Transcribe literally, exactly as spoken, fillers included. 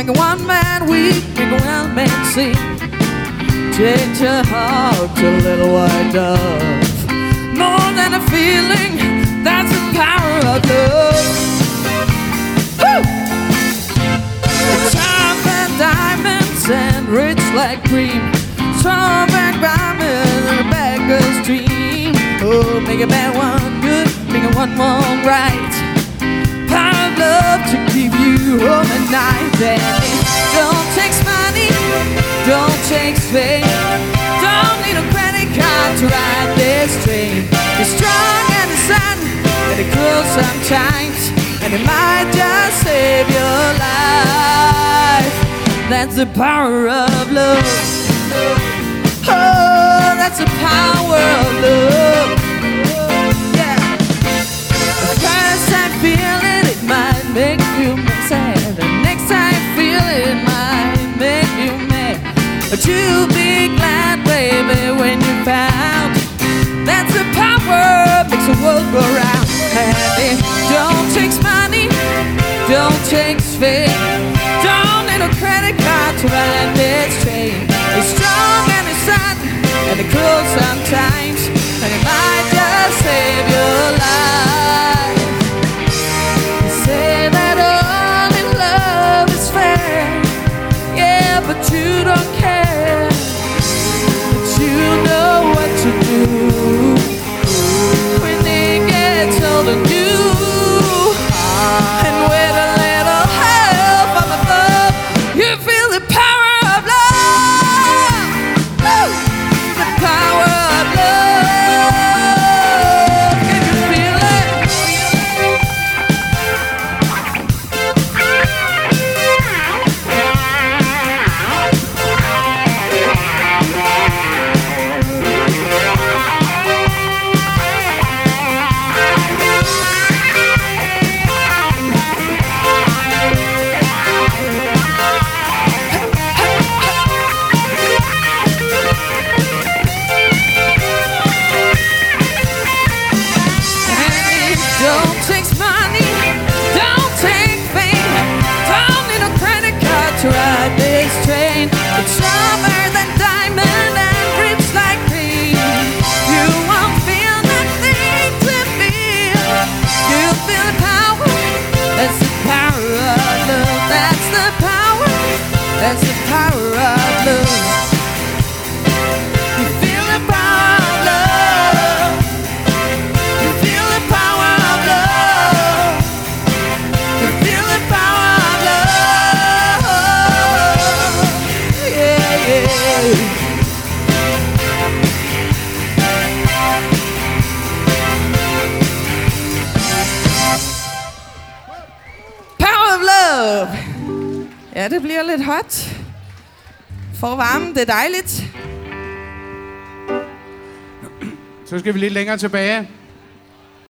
make a one man weak, make a one man sing. Change your heart to a little white dove. More than a feeling, that's the power of love. Woo! Sharp and diamonds and rich like cream. Strong and diamonds and a bad girl's dream. Oh, make a bad one good, make a one more right. Power of love to keep you home at night. And it don't take money, don't take fame. Don't need a credit card to ride this train. You're strong and the sun, and it cruel sometimes, and it might just save your life. That's the power of love. Oh, that's the power of love. Yeah. The first time feel it, it might make you sad. The next time feel it, it might make you mad. But you'll be glad, baby, when you found. That's the power, makes the world go round. And it don't take money, don't take fame. Don't need a credit card to ride this train. It's strong and it's sun, and it cools sometimes, and it might just save your life. You say that all in love is fair, yeah, but you don't care. But you know what to do when it gets old and new. And with a little help from above, you feel the power of love. Woo! The power of love. Can you feel it? Don't take money, don't take fame. Don't need a credit card to ride this train. It's sharper than diamond and rich like cream. You won't feel nothing to feel. You'll feel the power. That's the power of love. That's the power. That's the power of love. You feel the power of love. You feel the power of love. You feel the power of love. Yeah, yeah. Power of love. Ja, det bliver lidt hot. For varmen, det er dejligt. Så skal vi lidt længere tilbage.